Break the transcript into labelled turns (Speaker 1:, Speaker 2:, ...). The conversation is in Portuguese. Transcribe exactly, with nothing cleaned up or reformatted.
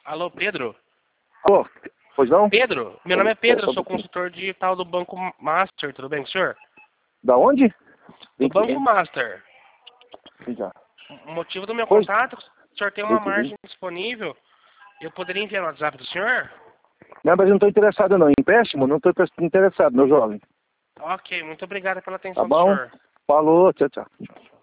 Speaker 1: Alô, Pedro?
Speaker 2: Alô, pois não?
Speaker 1: Pedro? Meu nome é Pedro, eu sou consultor digital do Banco Master, tudo bem com o senhor?
Speaker 2: Da onde?
Speaker 1: Do Banco Master.
Speaker 2: Já.
Speaker 1: O motivo do meu
Speaker 2: Pois.
Speaker 1: contato, o senhor tem uma margem disponível, eu poderia enviar no WhatsApp do senhor?
Speaker 2: Não, mas eu não estou interessado não. Empréstimo? Não estou interessado, meu jovem.
Speaker 1: Ok, muito obrigado pela
Speaker 2: Tá
Speaker 1: atenção do
Speaker 2: bom?
Speaker 1: senhor.
Speaker 2: Falou, tchau, tchau.